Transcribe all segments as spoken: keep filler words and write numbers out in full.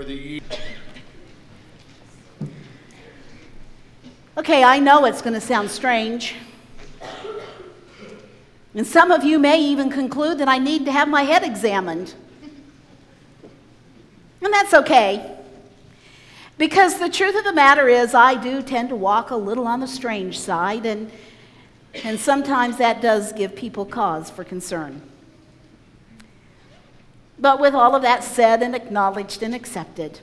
Okay, I know it's going to sound strange. And some of you may even conclude that I need to have my head examined. And that's okay. Because the truth of the matter is, I do tend to walk a little on the strange side, and, and sometimes that does give people cause for concern. But with all of that said and acknowledged and accepted,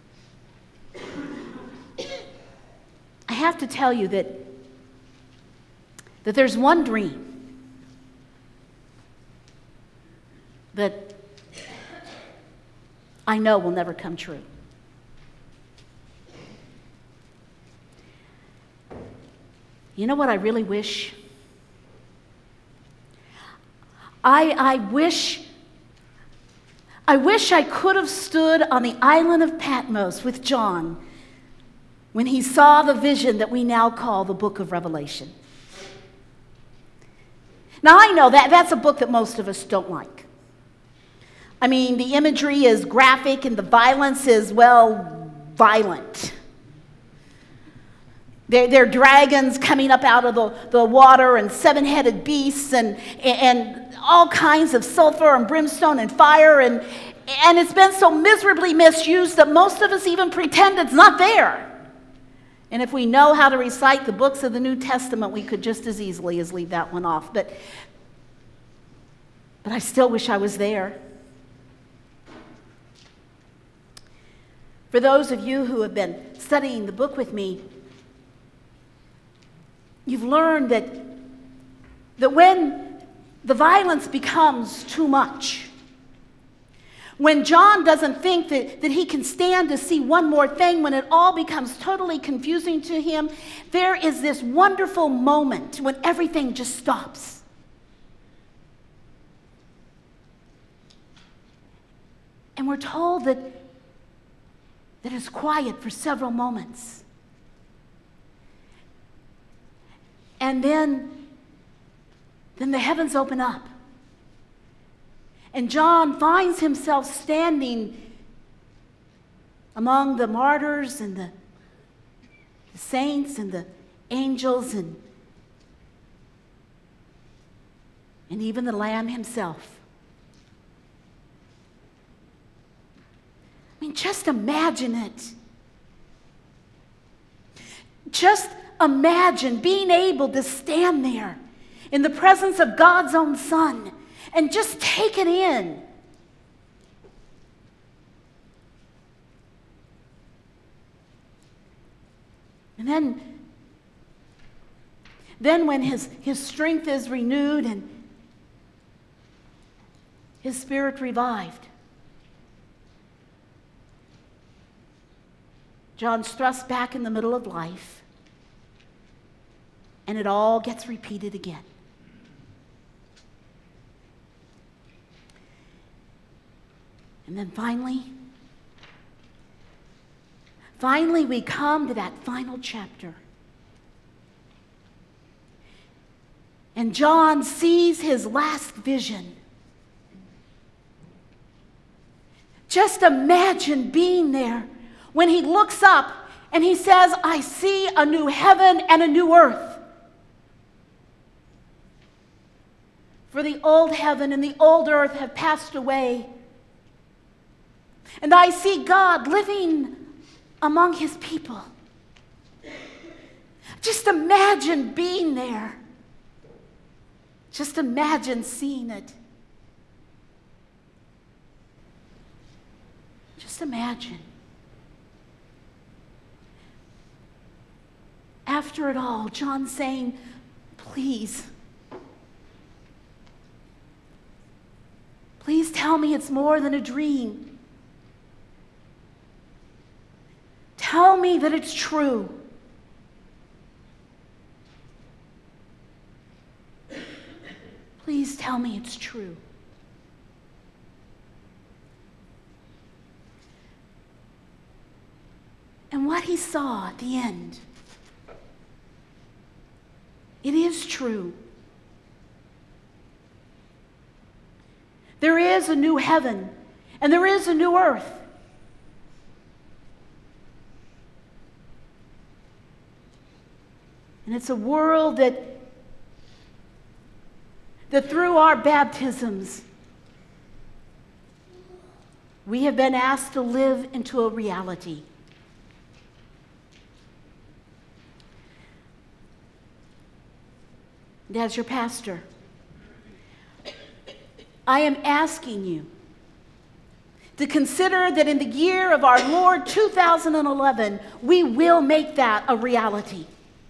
I have to tell you that, that there's one dream that I know will never come true. You know what I really wish? I, I wish I wish I could have stood on the island of Patmos with John when he saw the vision that we now call the book of Revelation. Now, I know that that's a book that most of us don't like. I mean, the imagery is graphic and the violence is, well, violent. There, there are dragons coming up out of the, the water and seven-headed beasts and, and all kinds of sulfur and brimstone and fire. And, and it's been so miserably misused that most of us even pretend it's not there. And if we know how to recite the books of the New Testament, we could just as easily as leave that one off. But, but I still wish I was there. For those of you who have been studying the book with me, you've learned that, that when the violence becomes too much, when John doesn't think that, that he can stand to see one more thing, when it all becomes totally confusing to him, there is this wonderful moment when everything just stops. And we're told that, that it's quiet for several moments. And then, then the heavens open up. And John finds himself standing among the martyrs and the, the saints and the angels and, and even the Lamb himself. I mean, just imagine it. Just imagine being able to stand there in the presence of God's own Son and just take it in. And then, then when his, his strength is renewed and his spirit revived, John's thrust back in the middle of life, and it all gets repeated again. And then finally, finally we come to that final chapter. And John sees his last vision. Just imagine being there when he looks up and he says, I see a new heaven and a new earth. For the old heaven and the old earth have passed away. And I see God living among his people. Just imagine being there. Just imagine seeing it. Just imagine. After it all, John's saying, please, please tell me it's more than a dream. Tell me that it's true. Please tell me it's true. And what he saw at the end, it is true. There is a new heaven and there is a new earth. And it's a world that, that through our baptisms, we have been asked to live into a reality. And as your pastor, I am asking you to consider that in the year of our Lord two thousand eleven, we will make that a reality.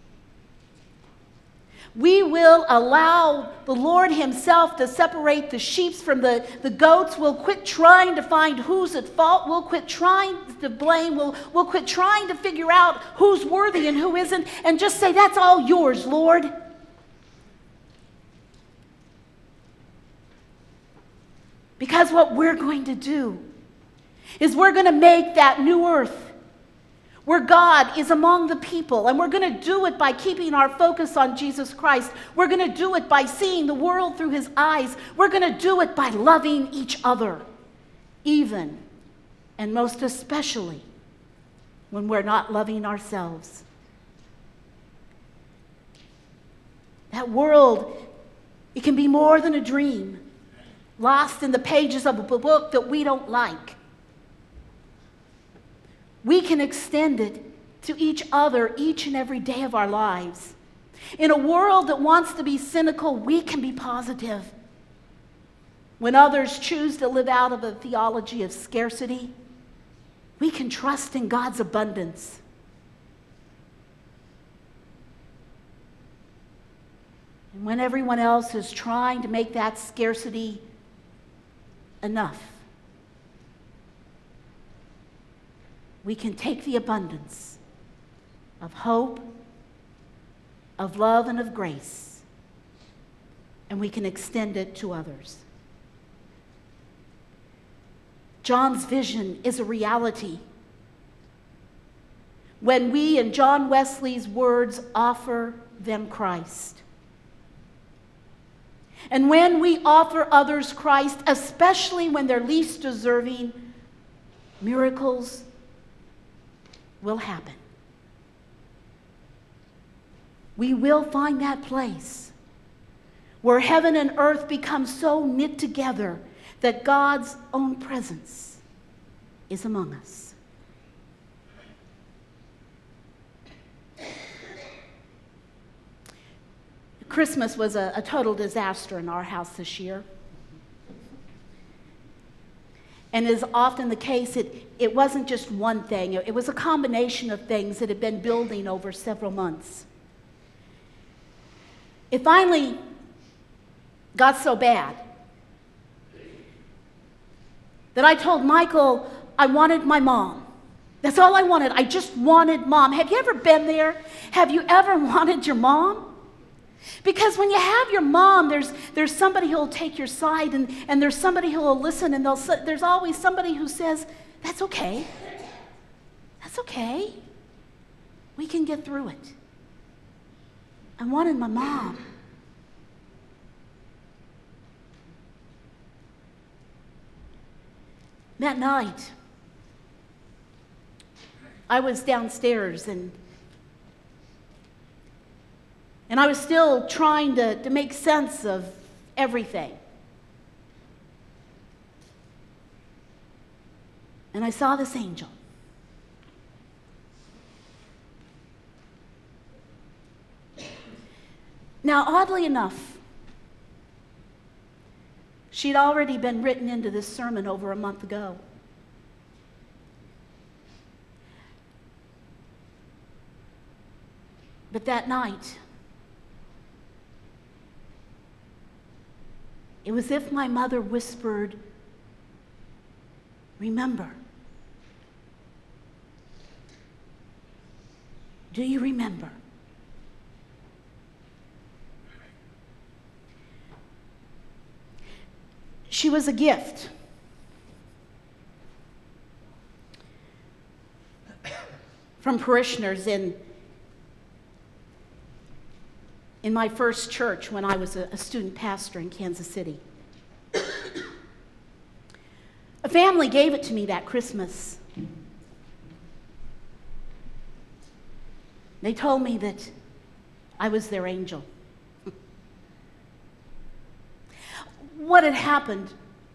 We will allow the Lord himself to separate the sheep from the, the goats. We'll quit trying to find who's at fault. We'll quit trying to blame. We'll, we'll quit trying to figure out who's worthy and who isn't, and just say, that's all yours, Lord. Because what we're going to do is we're going to make that new earth where God is among the people, and we're going to do it by keeping our focus on Jesus Christ. We're going to do it by seeing the world through his eyes. We're going to do it by loving each other, even and most especially when we're not loving ourselves. That world, it can be more than a dream, lost in the pages of a book that we don't like. We can extend it to each other each and every day of our lives. In a world that wants to be cynical, we can be positive. When others choose to live out of a theology of scarcity, we can trust in God's abundance. And when everyone else is trying to make that scarcity enough, we can take the abundance of hope, of love, and of grace, and we can extend it to others. John's vision is a reality when we, in John Wesley's words, offer them Christ. And when we offer others Christ, especially when they're least deserving, miracles will happen. We will find that place where heaven and earth become so knit together that God's own presence is among us. Christmas was a, a total disaster in our house this year. And as often the case, it, it wasn't just one thing. It, it was a combination of things that had been building over several months. It finally got so bad that I told Michael I wanted my mom. That's all I wanted. I just wanted mom. Have you ever been there? Have you ever wanted your mom? Because when you have your mom, there's, there's somebody who will take your side, and, and there's somebody who will listen, and they'll, there's always somebody who says, that's okay. That's okay. We can get through it. I wanted my mom. That night, I was downstairs, and And I was still trying to, to make sense of everything. And I saw this angel. Now, oddly enough, she'd already been written into this sermon over a month ago. But that night, it was as if my mother whispered, remember. Do you remember? She was a gift. From parishioners in, in my first church when I was a, a student pastor in Kansas City. A family gave it to me that Christmas. They told me that I was their angel. What had happened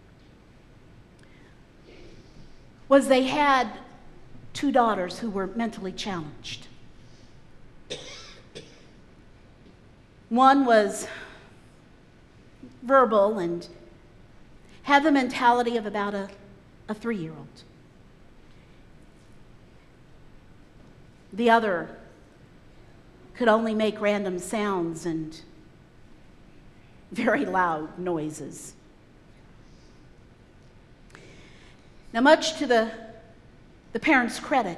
was they had two daughters who were mentally challenged. One was verbal and had the mentality of about a, a three-year-old. The other could only make random sounds and very loud noises. Now, much to the, the parents' credit,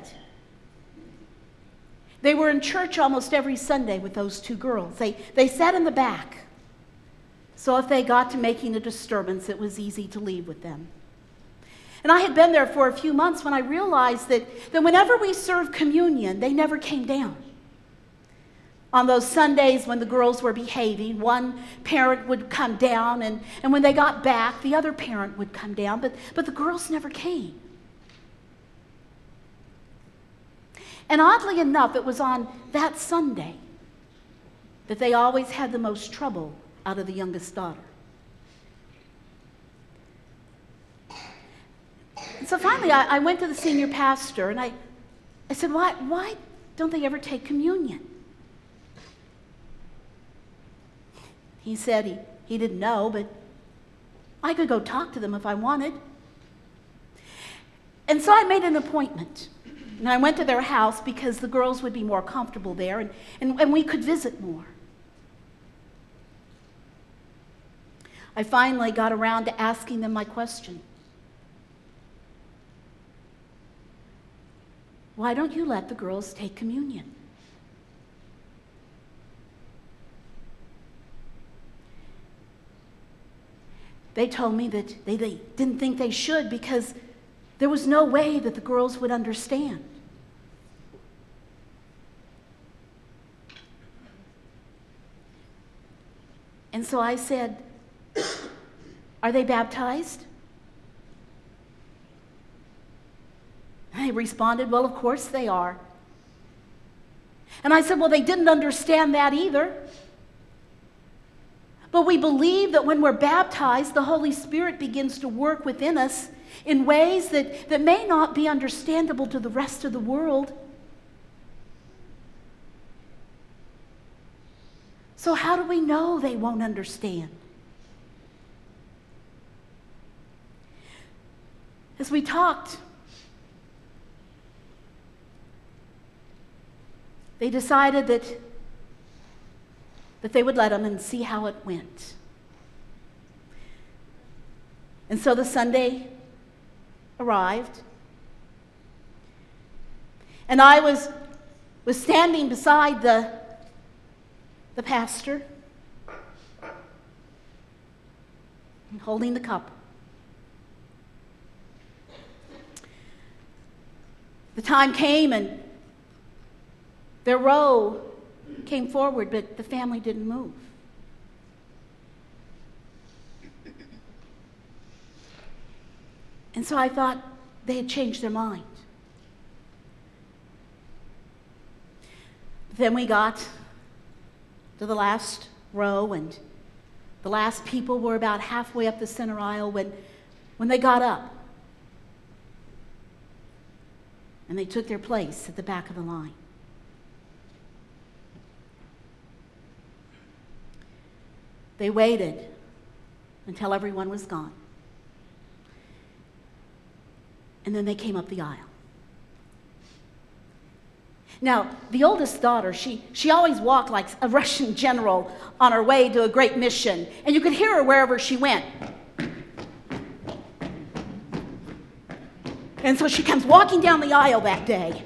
they were in church almost every Sunday with those two girls. They, they sat in the back, so if they got to making a disturbance, it was easy to leave with them. And I had been there for a few months when I realized that, that whenever we served communion, they never came down. On those Sundays when the girls were behaving, one parent would come down, and, and when they got back, the other parent would come down, but, but the girls never came. And oddly enough, it was on that Sunday that they always had the most trouble out of the youngest daughter. And so finally, I, I went to the senior pastor, and I, I said, why, why don't they ever take communion? He said he, he didn't know, but I could go talk to them if I wanted. And so I made an appointment. And I went to their house because the girls would be more comfortable there, and, and, and we could visit more. I finally got around to asking them my question. Why don't you let the girls take communion? They told me that they, they didn't think they should because there was no way that the girls would understand. And so I said, are they baptized? And they responded, well, of course they are. And I said, well, they didn't understand that either. But we believe that when we're baptized, the Holy Spirit begins to work within us in ways that, that may not be understandable to the rest of the world. So how do we know they won't understand? As we talked, they decided that, that they would let them and see how it went. And so the Sunday arrived, and I was, was standing beside the, the pastor, holding the cup. The time came, and their row came forward, but the family didn't move. And so I thought they had changed their mind. Then we got to the last row, and the last people were about halfway up the center aisle when, when they got up. And they took their place at the back of the line. They waited until everyone was gone. And then they came up the aisle. Now, the oldest daughter, she, she always walked like a Russian general on her way to a great mission. And you could hear her wherever she went. And so she comes walking down the aisle that day,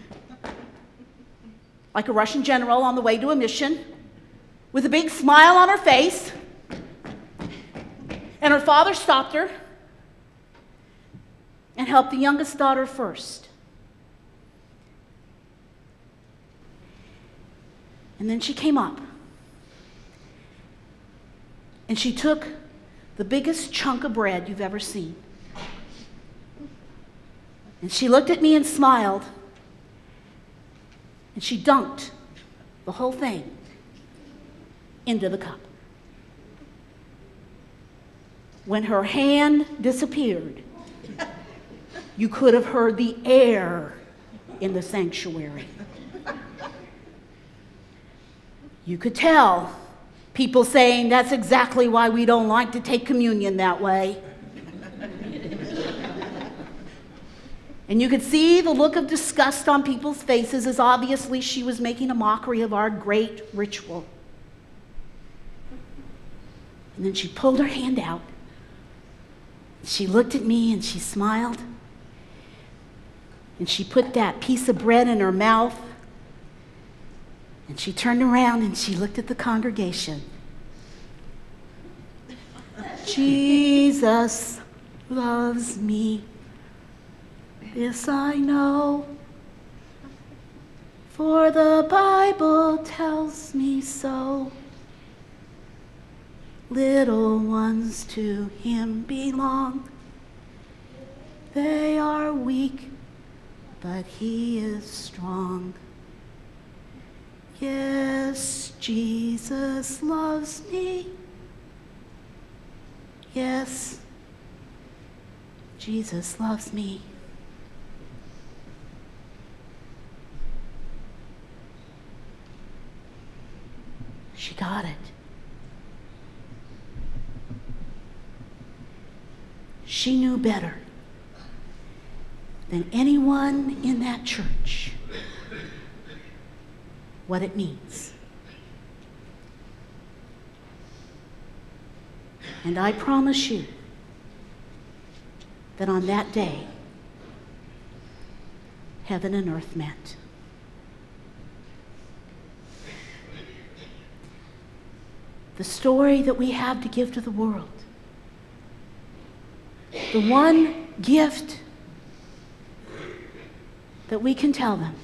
like a Russian general on the way to a mission, with a big smile on her face. And her father stopped her and helped the youngest daughter first. And then she came up, and she took the biggest chunk of bread you've ever seen. And she looked at me and smiled, and she dunked the whole thing into the cup. When her hand disappeared, you could have heard the air in the sanctuary. You could tell people saying, that's exactly why we don't like to take communion that way. And you could see the look of disgust on people's faces, as obviously she was making a mockery of our great ritual. And then she pulled her hand out. She looked at me and she smiled. And she put that piece of bread in her mouth. And she turned around and she looked at the congregation. Jesus loves me. This I know, for the Bible tells me so. Little ones to him belong. They are weak, but he is strong. Yes, Jesus loves me. Yes, Jesus loves me. She got it. She knew better than anyone in that church what it means. And I promise you that on that day, heaven and earth met. The story that we have to give to the world, the one gift that we can tell them,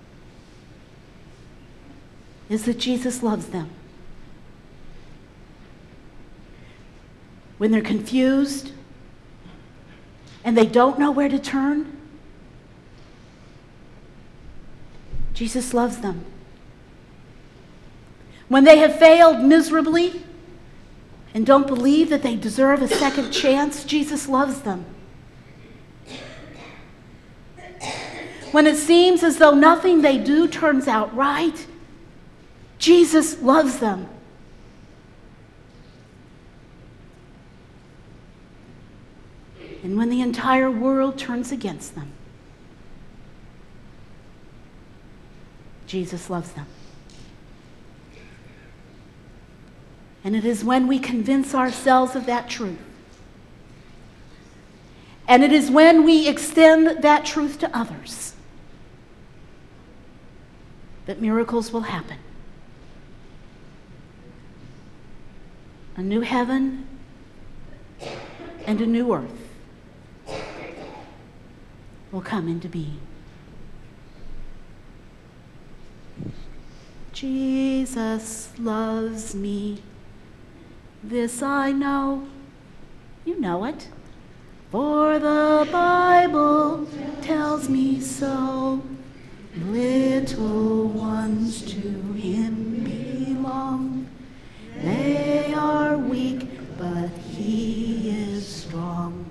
is that Jesus loves them. When they're confused and they don't know where to turn, Jesus loves them. When they have failed miserably and don't believe that they deserve a second chance, Jesus loves them. When it seems as though nothing they do turns out right, Jesus loves them. And when the entire world turns against them, Jesus loves them. And it is when we convince ourselves of that truth, and it is when we extend that truth to others, that miracles will happen. A new heaven and a new earth will come into being. Jesus loves me. This I know. You know it. For the Bible tells me so. Little ones to him belong. They are weak, but he is strong.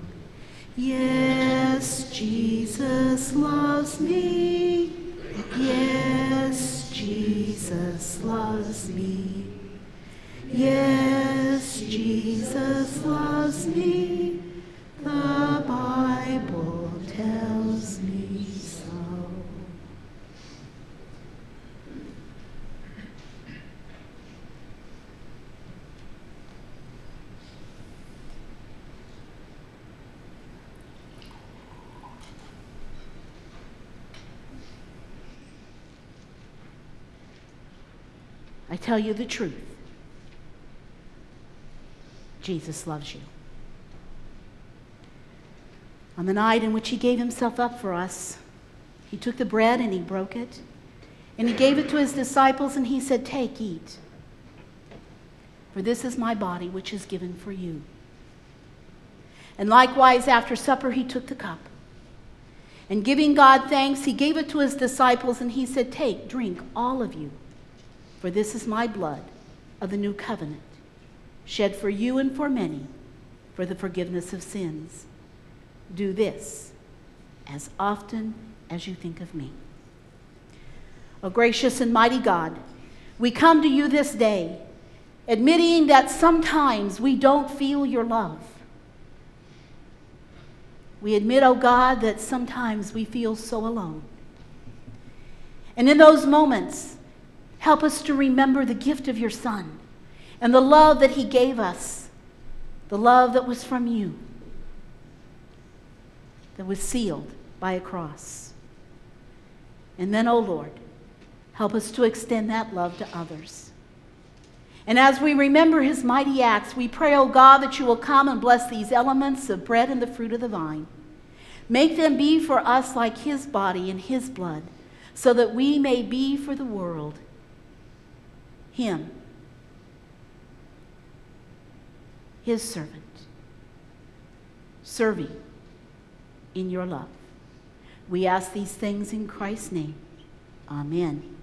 Yes, Jesus loves me. Yes, Jesus loves me. Yes, Jesus loves me. The Bible tells me so. I tell you the truth. Jesus loves you. On the night in which he gave himself up for us, he took the bread and he broke it, and he gave it to his disciples, and he said, "Take, eat, for this is my body, which is given for you." And likewise, after supper, he took the cup, and giving God thanks, he gave it to his disciples, and he said, "Take, drink, all of you, for this is my blood of the new covenant, shed for you and for many for the forgiveness of sins. Do this as often as you think of me. O gracious and mighty God, we come to you this day, admitting that sometimes we don't feel your love. We admit, oh God, that sometimes we feel so alone. And in those moments, help us to remember the gift of your Son and the love that he gave us, the love that was from you, that was sealed by a cross. And then, oh Lord, help us to extend that love to others. And as we remember his mighty acts, we pray, O God, that you will come and bless these elements of bread and the fruit of the vine. Make them be for us like his body and his blood, so that we may be for the world him, his servant, serving in your love. We ask these things in Christ's name. Amen.